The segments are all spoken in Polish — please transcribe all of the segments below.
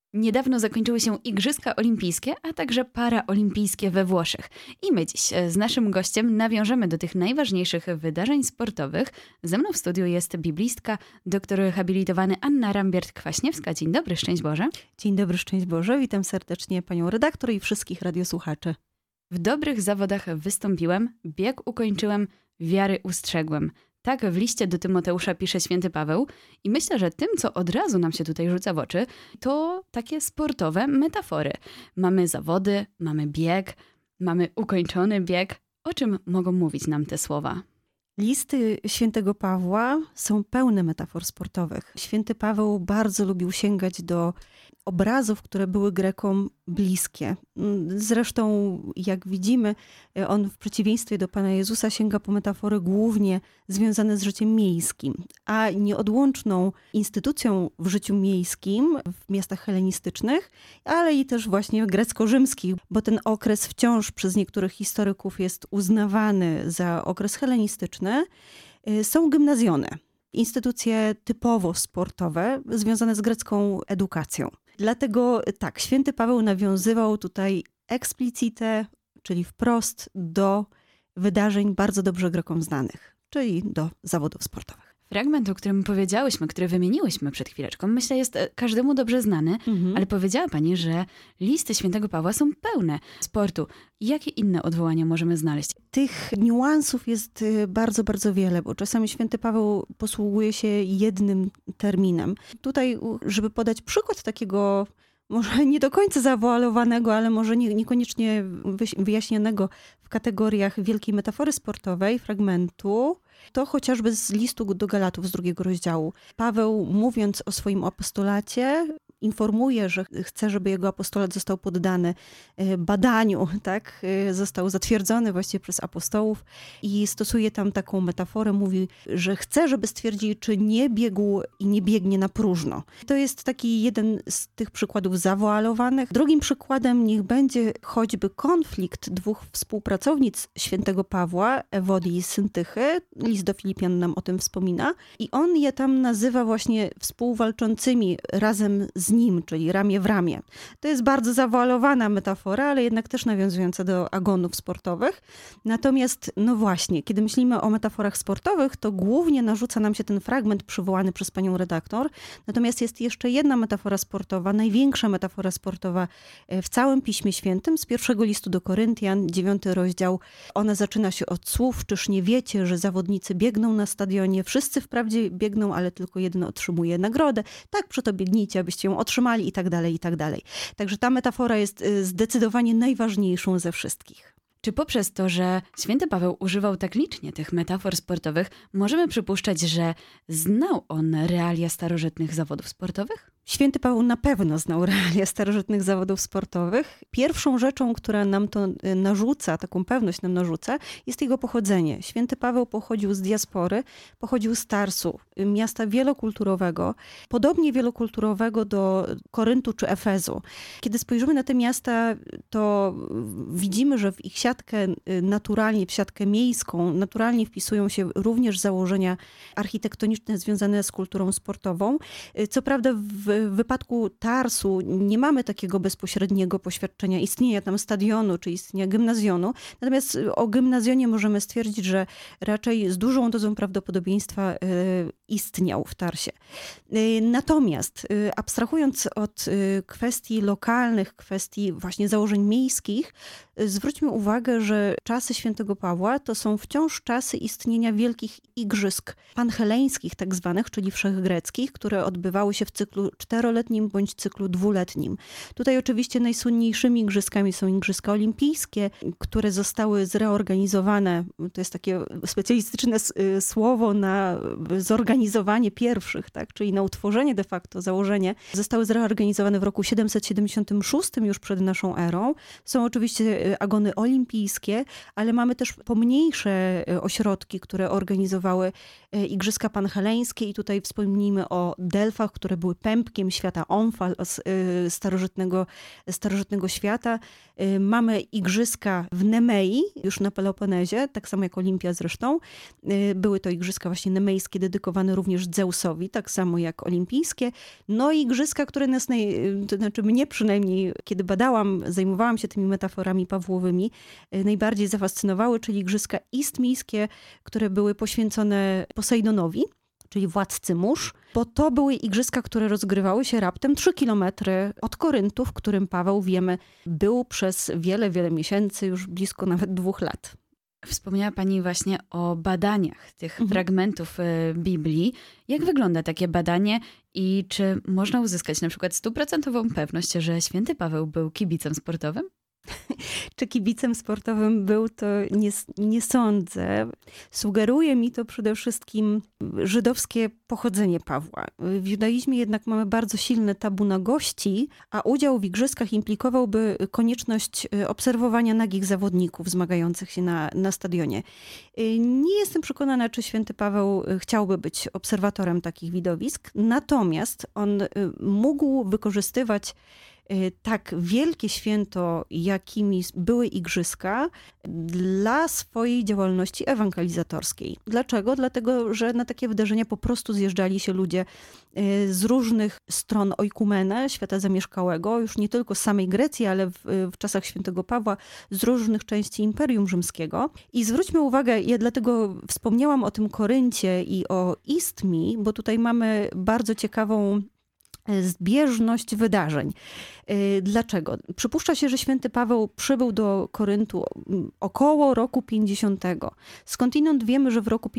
Niedawno zakończyły się Igrzyska Olimpijskie, a także paraolimpijskie we Włoszech. I my dziś z naszym gościem nawiążemy do tych najważniejszych wydarzeń sportowych. Ze mną w studiu jest biblistka, doktor habilitowany Anna Rambiert-Kwaśniewska. Dzień dobry, szczęść Boże. Dzień dobry, szczęść Boże. Witam serdecznie panią redaktor i wszystkich radiosłuchaczy. W dobrych zawodach wystąpiłem, bieg ukończyłem, wiary ustrzegłem. Tak w liście do Tymoteusza pisze święty Paweł i myślę, że tym, co od razu nam się tutaj rzuca w oczy, to takie sportowe metafory. Mamy zawody, mamy bieg, mamy ukończony bieg. O czym mogą mówić nam te słowa? Listy świętego Pawła są pełne metafor sportowych. Święty Paweł bardzo lubił sięgać do obrazów, które były Grekom bliskie. Zresztą, jak widzimy, on w przeciwieństwie do Pana Jezusa sięga po metafory głównie związane z życiem miejskim, a nieodłączną instytucją w życiu miejskim w miastach helenistycznych, ale i też właśnie grecko-rzymskich, bo ten okres wciąż przez niektórych historyków jest uznawany za okres helenistyczny, są gimnazjone. Instytucje typowo sportowe związane z grecką edukacją. Dlatego tak, święty Paweł nawiązywał tutaj explicite, czyli wprost do wydarzeń bardzo dobrze Grekom znanych, czyli do zawodów sportowych. Fragment, o którym powiedziałyśmy, który wymieniłyśmy przed chwileczką, myślę, jest każdemu dobrze znany, ale powiedziała pani, że listy świętego Pawła są pełne sportu. Jakie inne odwołania możemy znaleźć? Tych niuansów jest bardzo, bardzo wiele, bo czasami święty Paweł posługuje się jednym terminem. Tutaj, żeby podać przykład takiego może nie do końca zawoalowanego, ale może niekoniecznie wyjaśnionego w kategoriach wielkiej metafory sportowej, fragmentu, to chociażby z listu do Galatów z 2 rozdziału. Paweł, mówiąc o swoim apostolacie, informuje, że chce, żeby jego apostolat został poddany badaniu, tak? Został zatwierdzony właściwie przez apostołów i stosuje tam taką metaforę, mówi, że chce, żeby stwierdzili, czy nie biegł i nie biegnie na próżno. To jest taki jeden z tych przykładów zawoalowanych. Drugim przykładem niech będzie choćby konflikt dwóch współpracownic świętego Pawła, Ewodii i Syntychy. List do Filipian nam o tym wspomina. I on je tam nazywa właśnie współwalczącymi razem z nim, czyli ramię w ramię. To jest bardzo zawoalowana metafora, ale jednak też nawiązująca do agonów sportowych. Natomiast, no właśnie, kiedy myślimy o metaforach sportowych, to głównie narzuca nam się ten fragment przywołany przez panią redaktor. Natomiast jest jeszcze jedna metafora sportowa, największa metafora sportowa w całym Piśmie Świętym, z 1 listu do Koryntian, 9 rozdział. Ona zaczyna się od słów: czyż nie wiecie, że zawodnicy biegną na stadionie, wszyscy wprawdzie biegną, ale tylko jeden otrzymuje nagrodę. Tak przeto biegnijcie, abyście ją otrzymali i tak dalej, i tak dalej. Także ta metafora jest zdecydowanie najważniejszą ze wszystkich. Czy poprzez to, że święty Paweł używał tak licznie tych metafor sportowych, możemy przypuszczać, że znał on realia starożytnych zawodów sportowych? Święty Paweł na pewno znał realia starożytnych zawodów sportowych. Pierwszą rzeczą, która nam to narzuca, taką pewność nam narzuca, jest jego pochodzenie. Święty Paweł pochodził z diaspory, pochodził z Tarsu, miasta wielokulturowego, podobnie wielokulturowego do Koryntu czy Efezu. Kiedy spojrzymy na te miasta, to widzimy, że w ich siatkę naturalnie, w siatkę miejską, naturalnie wpisują się również założenia architektoniczne związane z kulturą sportową. Co prawda w wypadku Tarsu nie mamy takiego bezpośredniego poświadczenia istnienia tam stadionu czy istnienia gimnazjonu. Natomiast o gimnazjonie możemy stwierdzić, że raczej z dużą dozą prawdopodobieństwa istniał w Tarsie. Natomiast abstrahując od kwestii lokalnych, kwestii właśnie założeń miejskich, zwróćmy uwagę, że czasy świętego Pawła to są wciąż czasy istnienia wielkich igrzysk panheleńskich tak zwanych, czyli wszechgreckich, które odbywały się w cyklu 4-letnim bądź cyklu 2-letnim. Tutaj oczywiście najsłynniejszymi igrzyskami są Igrzyska Olimpijskie, które zostały zreorganizowane, to jest takie specjalistyczne słowo na zorganizowanie pierwszych, tak? Czyli na utworzenie de facto, założenie, zostały zreorganizowane w roku 776 już przed naszą erą. Są oczywiście agony olimpijskie, ale mamy też pomniejsze ośrodki, które organizowały Igrzyska Panheleńskie i tutaj wspomnijmy o Delfach, które były pępkiem występkiem świata Omfal, starożytnego świata. Mamy igrzyska w Nemei, już na Peloponezie, tak samo jak Olimpia zresztą. Były to igrzyska właśnie nemejskie, dedykowane również Zeusowi, tak samo jak olimpijskie. No i igrzyska, które nas, to znaczy mnie przynajmniej, kiedy zajmowałam się tymi metaforami pawłowymi, najbardziej zafascynowały, czyli igrzyska istmijskie, które były poświęcone Posejdonowi, czyli władcy mórz, bo to były igrzyska, które rozgrywały się raptem 3 kilometry od Koryntu, w którym Paweł, wiemy, był przez wiele, wiele miesięcy, już blisko nawet 2 lat. Wspomniała Pani właśnie o badaniach tych fragmentów Biblii. Jak wygląda takie badanie i czy można uzyskać na przykład 100% pewność, że święty Paweł był kibicem sportowym? Czy kibicem sportowym był, to nie sądzę. Sugeruje mi to przede wszystkim żydowskie pochodzenie Pawła. W judaizmie jednak mamy bardzo silne tabu nagości, a udział w igrzyskach implikowałby konieczność obserwowania nagich zawodników zmagających się na stadionie. Nie jestem przekonana, czy święty Paweł chciałby być obserwatorem takich widowisk, natomiast on mógł wykorzystywać tak wielkie święto, jakimi były igrzyska, dla swojej działalności ewangelizatorskiej. Dlaczego? Dlatego, że na takie wydarzenia po prostu zjeżdżali się ludzie z różnych stron oikumene, świata zamieszkałego, już nie tylko z samej Grecji, ale w czasach świętego Pawła, z różnych części Imperium Rzymskiego. I zwróćmy uwagę, ja dlatego wspomniałam o tym Koryncie i o Istmii, bo tutaj mamy bardzo ciekawą zbieżność wydarzeń. Dlaczego? Przypuszcza się, że święty Paweł przybył do Koryntu około roku 50. Skądinąd wiemy, że w roku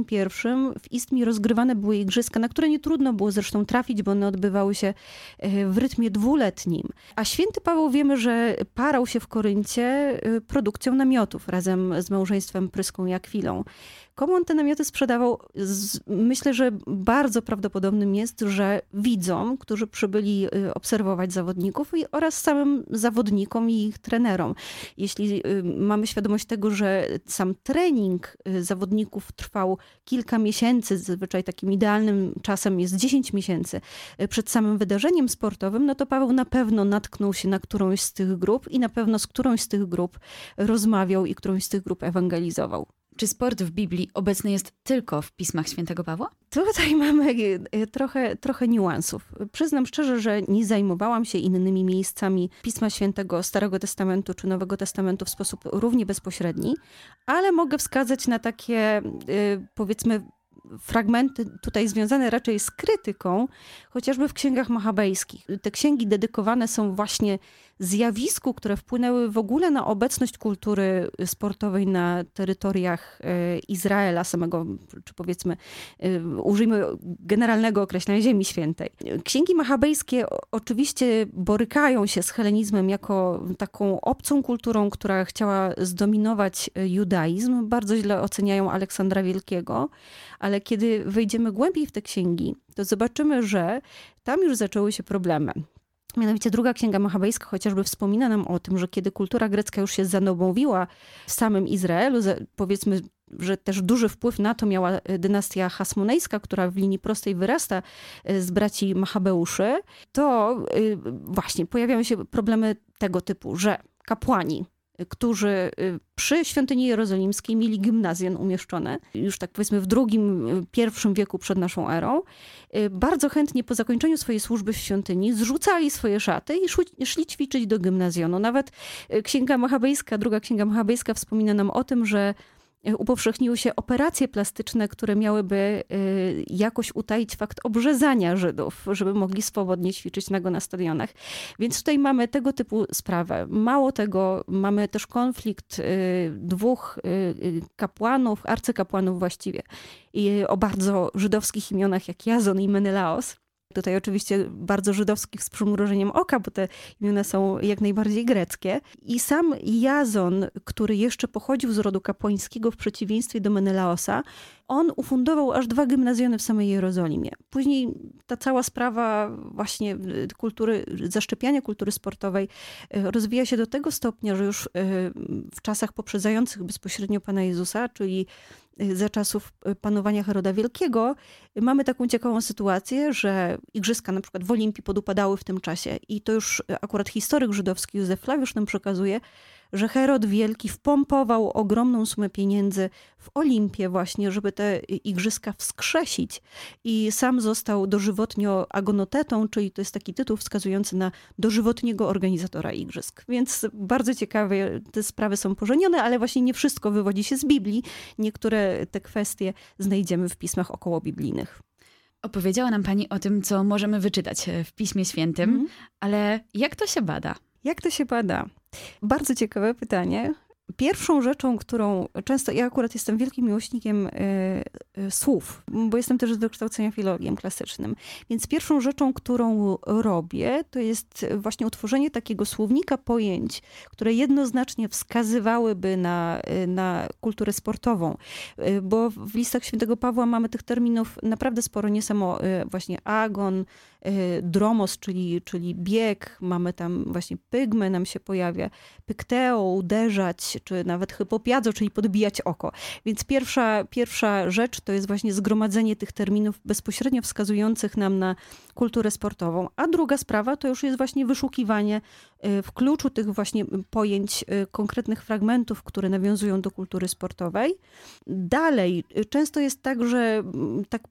51 w Istmii rozgrywane były igrzyska, na które nie trudno było zresztą trafić, bo one odbywały się w rytmie 2-letnim. A święty Paweł, wiemy, że parał się w Koryncie produkcją namiotów razem z małżeństwem Pryską i Akwilą. Komu on te namioty sprzedawał? Myślę, że bardzo prawdopodobnym jest, że widzom, którzy przybyli obserwować zawodników oraz samym zawodnikom i ich trenerom. Jeśli mamy świadomość tego, że sam trening zawodników trwał kilka miesięcy, zazwyczaj takim idealnym czasem jest 10 miesięcy przed samym wydarzeniem sportowym, no to Paweł na pewno natknął się na którąś z tych grup i na pewno z którąś z tych grup rozmawiał i którąś z tych grup ewangelizował. Czy sport w Biblii obecny jest tylko w pismach świętego Pawła? Tutaj mamy trochę niuansów. Przyznam szczerze, że nie zajmowałam się innymi miejscami Pisma Świętego Starego Testamentu czy Nowego Testamentu w sposób równie bezpośredni, ale mogę wskazać na takie, powiedzmy, fragmenty tutaj związane raczej z krytyką, chociażby w księgach machabejskich. Te księgi dedykowane są właśnie zjawisku, które wpłynęły w ogóle na obecność kultury sportowej na terytoriach Izraela samego, czy powiedzmy, użyjmy generalnego określenia Ziemi Świętej. Księgi machabejskie oczywiście borykają się z helenizmem jako taką obcą kulturą, która chciała zdominować judaizm. Bardzo źle oceniają Aleksandra Wielkiego, ale kiedy wejdziemy głębiej w te księgi, to zobaczymy, że tam już zaczęły się problemy. Mianowicie druga księga machabejska chociażby wspomina nam o tym, że kiedy kultura grecka już się zanobowiła w samym Izraelu, powiedzmy, że też duży wpływ na to miała dynastia hasmonejska, która w linii prostej wyrasta z braci Machabeuszy, to właśnie pojawiają się problemy tego typu, że kapłani, którzy przy świątyni jerozolimskiej mieli gimnazjon umieszczone, już tak powiedzmy w I wieku przed naszą erą, bardzo chętnie po zakończeniu swojej służby w świątyni zrzucali swoje szaty i szli ćwiczyć do gimnazjonu. Nawet druga księga machabejska wspomina nam o tym, że upowszechniły się operacje plastyczne, które miałyby jakoś utaić fakt obrzezania Żydów, żeby mogli swobodnie ćwiczyć nago na stadionach. Więc tutaj mamy tego typu sprawę. Mało tego, mamy też konflikt 2 kapłanów, arcykapłanów właściwie, o bardzo żydowskich imionach jak Jazon i Menelaos. Tutaj oczywiście bardzo żydowskich z przymrużeniem oka, bo te imiona są jak najbardziej greckie. I sam Jazon, który jeszcze pochodził z rodu kapłańskiego w przeciwieństwie do Menelaosa, on ufundował aż 2 gimnazjony w samej Jerozolimie. Później ta cała sprawa właśnie zaszczepiania kultury sportowej rozwija się do tego stopnia, że już w czasach poprzedzających bezpośrednio Pana Jezusa, czyli za czasów panowania Heroda Wielkiego, mamy taką ciekawą sytuację, że igrzyska na przykład w Olimpii podupadały w tym czasie i to już akurat historyk żydowski Józef Flawiusz nam przekazuje, że Herod Wielki wpompował ogromną sumę pieniędzy w Olimpię właśnie, żeby te igrzyska wskrzesić i sam został dożywotnio agonotetą, czyli to jest taki tytuł wskazujący na dożywotniego organizatora igrzysk. Więc bardzo ciekawe, te sprawy są pożenione, ale właśnie nie wszystko wywodzi się z Biblii. Niektóre te kwestie znajdziemy w pismach okołobiblijnych. Opowiedziała nam pani o tym, co możemy wyczytać w Piśmie Świętym, ale jak to się bada? Jak to się bada? Bardzo ciekawe pytanie. Pierwszą rzeczą, którą często, ja akurat jestem wielkim miłośnikiem słów, bo jestem też z wykształcenia filologiem klasycznym, więc pierwszą rzeczą, którą robię, to jest właśnie utworzenie takiego słownika pojęć, które jednoznacznie wskazywałyby na kulturę sportową, bo w listach świętego Pawła mamy tych terminów naprawdę sporo, nie samo właśnie agon, dromos, czyli bieg, mamy tam właśnie pygmę nam się pojawia, pykteo, uderzać, czy nawet hypopiadzo, czyli podbijać oko. Więc pierwsza rzecz to jest właśnie zgromadzenie tych terminów bezpośrednio wskazujących nam na kulturę sportową. A druga sprawa to już jest właśnie wyszukiwanie w kluczu tych właśnie pojęć konkretnych fragmentów, które nawiązują do kultury sportowej. Dalej, często jest tak, że tak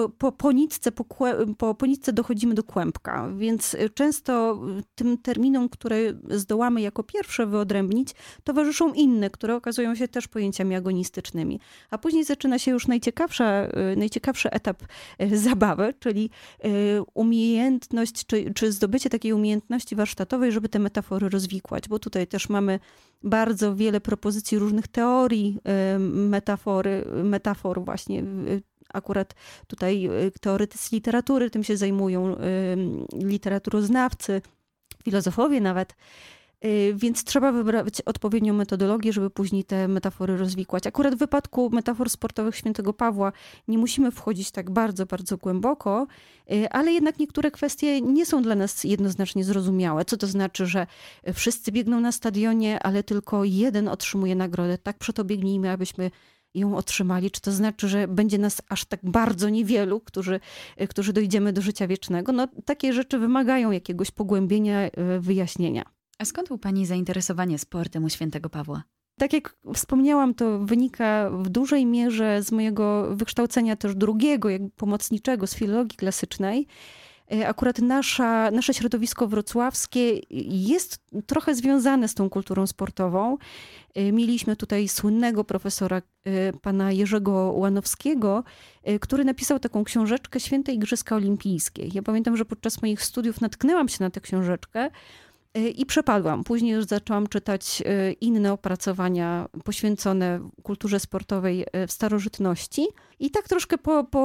po nitce dochodzimy do kłębka, więc często tym terminom, które zdołamy jako pierwsze wyodrębnić, towarzyszą inne, które okazują się też pojęciami agonistycznymi. A później zaczyna się już najciekawszy etap zabawy, czyli umiejętność, czy zdobycie takiej umiejętności warsztatowej, żeby te metafory rozwikłać, bo tutaj też bardzo wiele propozycji różnych teorii metafor właśnie. Akurat tutaj teoretycy literatury tym się zajmują, literaturoznawcy, filozofowie nawet. Więc trzeba wybrać odpowiednią metodologię, żeby później te metafory rozwikłać. Akurat w wypadku metafor sportowych świętego Pawła nie musimy wchodzić tak bardzo, bardzo głęboko, ale jednak niektóre kwestie nie są dla nas jednoznacznie zrozumiałe. Co to znaczy, że wszyscy biegną na stadionie, ale tylko jeden otrzymuje nagrodę. Tak przeto biegnijmy, abyśmy ją otrzymali. Czy to znaczy, że będzie nas aż tak bardzo niewielu, którzy dojdziemy do życia wiecznego? No, takie rzeczy wymagają jakiegoś pogłębienia, wyjaśnienia. A skąd u pani zainteresowanie sportem u świętego Pawła? Tak jak wspomniałam, to wynika w dużej mierze z mojego wykształcenia też drugiego, jak pomocniczego z filologii klasycznej. Akurat nasze środowisko wrocławskie jest trochę związane z tą kulturą sportową. Mieliśmy tutaj słynnego profesora, pana Jerzego Łanowskiego, który napisał taką książeczkę Święte Igrzyska Olimpijskie. Ja pamiętam, że podczas moich studiów natknęłam się na tę książeczkę i przepadłam. Później już zaczęłam czytać inne opracowania poświęcone kulturze sportowej w starożytności. I tak troszkę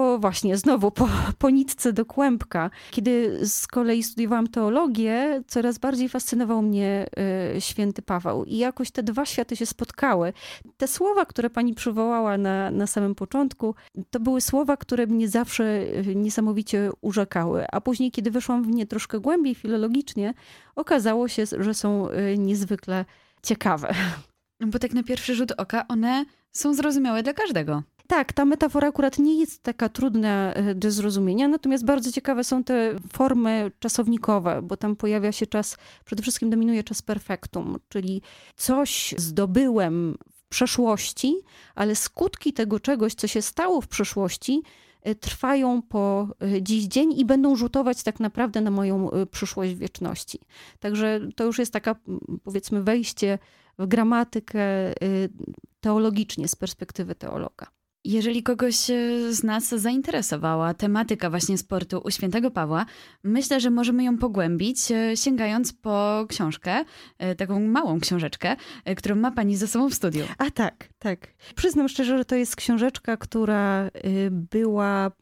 po nitce do kłębka. Kiedy z kolei studiowałam teologię, coraz bardziej fascynował mnie święty Paweł. I jakoś te dwa światy się spotkały. Te słowa, które pani przywołała na samym początku, to były słowa, które mnie zawsze niesamowicie urzekały. A później, kiedy weszłam w nie troszkę głębiej filologicznie, okazało się, że są niezwykle ciekawe. Bo tak na pierwszy rzut oka one są zrozumiałe dla każdego. Tak, ta metafora akurat nie jest taka trudna do zrozumienia, natomiast bardzo ciekawe są te formy czasownikowe, bo tam pojawia się przede wszystkim dominuje czas perfektum, czyli coś zdobyłem w przeszłości, ale skutki tego czegoś, co się stało w przeszłości, trwają po dziś dzień i będą rzutować tak naprawdę na moją przyszłość w wieczności. Także to już jest taka, powiedzmy, wejście w gramatykę teologicznie z perspektywy teologa. Jeżeli kogoś z nas zainteresowała tematyka właśnie sportu u świętego Pawła, myślę, że możemy ją pogłębić, sięgając po książkę, taką małą książeczkę, którą ma pani ze sobą w studiu. A tak. Przyznam szczerze, że to jest książeczka, która była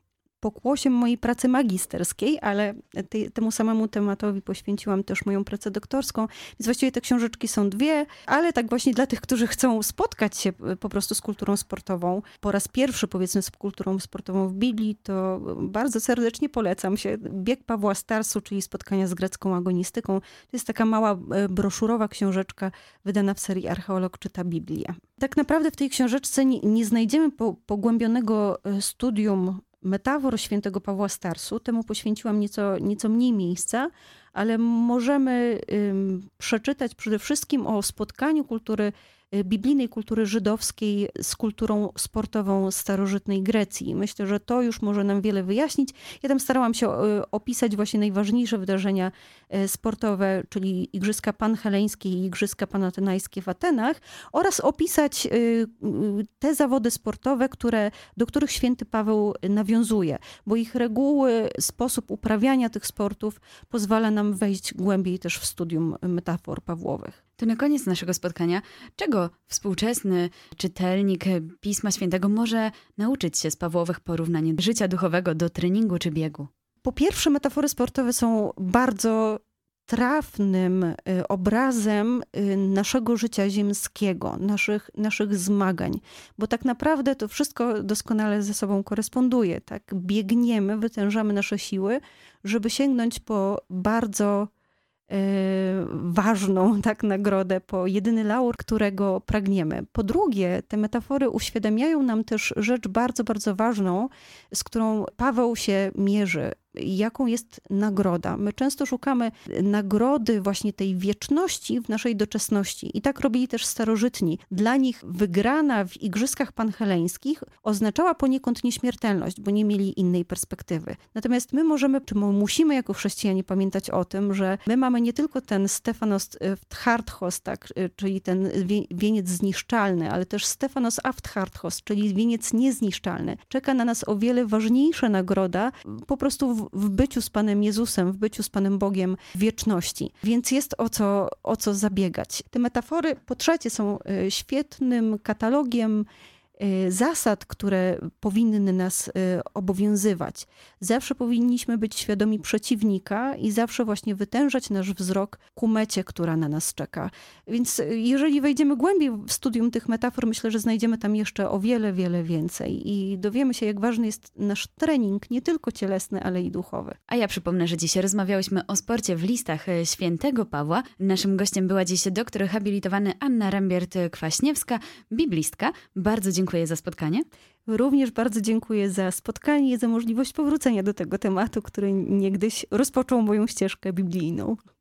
pokłosiem mojej pracy magisterskiej, ale temu samemu tematowi poświęciłam też moją pracę doktorską. Więc właściwie te książeczki są dwie, ale tak właśnie dla tych, którzy chcą spotkać się po prostu z kulturą sportową, po raz pierwszy powiedzmy z kulturą sportową w Biblii, to bardzo serdecznie polecam się. Bieg Pawła Starsu, czyli Spotkania z grecką agonistyką. To jest taka mała broszurowa książeczka wydana w serii Archeolog czyta Biblię. Tak naprawdę w tej książeczce nie znajdziemy pogłębionego studium metafor świętego Pawła Starsu. Temu poświęciłam nieco mniej miejsca, ale możemy przeczytać przede wszystkim o spotkaniu biblijnej kultury żydowskiej z kulturą sportową starożytnej Grecji. Myślę, że to już może nam wiele wyjaśnić. Ja tam starałam się opisać właśnie najważniejsze wydarzenia sportowe, czyli Igrzyska Panheleńskie i Igrzyska Panatenajskie w Atenach oraz opisać te zawody sportowe, do których święty Paweł nawiązuje, bo ich reguły, sposób uprawiania tych sportów pozwala nam wejść głębiej też w studium metafor Pawłowych. To na koniec naszego spotkania, czego współczesny czytelnik Pisma Świętego może nauczyć się z Pawłowych porównań życia duchowego do treningu czy biegu? Po pierwsze, metafory sportowe są bardzo trafnym obrazem naszego życia ziemskiego, naszych zmagań, bo tak naprawdę to wszystko doskonale ze sobą koresponduje. Tak? Biegniemy, wytężamy nasze siły, żeby sięgnąć po bardzo ważną nagrodę, po jedyny laur, którego pragniemy. Po drugie, te metafory uświadamiają nam też rzecz bardzo, bardzo ważną, z którą Paweł się mierzy. Jaką jest nagroda. My często szukamy nagrody właśnie tej wieczności w naszej doczesności. I tak robili też starożytni. Dla nich wygrana w Igrzyskach Panheleńskich oznaczała poniekąd nieśmiertelność, bo nie mieli innej perspektywy. Natomiast my musimy jako chrześcijanie pamiętać o tym, że my mamy nie tylko ten Stefanos Fthartos, czyli ten wieniec zniszczalny, ale też Stefanos Afthartos, czyli wieniec niezniszczalny. Czeka na nas o wiele ważniejsza nagroda, po prostu w byciu z Panem Jezusem, w byciu z Panem Bogiem w wieczności. Więc jest o co zabiegać. Te metafory, po trzecie, są świetnym katalogiem zasad, które powinny nas obowiązywać. Zawsze powinniśmy być świadomi przeciwnika i zawsze właśnie wytężać nasz wzrok ku mecie, która na nas czeka. Więc jeżeli wejdziemy głębiej w studium tych metafor, myślę, że znajdziemy tam jeszcze o wiele, wiele więcej i dowiemy się, jak ważny jest nasz trening, nie tylko cielesny, ale i duchowy. A ja przypomnę, że dzisiaj rozmawiałyśmy o sporcie w listach świętego Pawła. Naszym gościem była dziś doktor habilitowany Anna Rambiert-Kwaśniewska, biblistka. Bardzo dziękuję za spotkanie. Również bardzo dziękuję za spotkanie i za możliwość powrócenia do tego tematu, który niegdyś rozpoczął moją ścieżkę biblijną.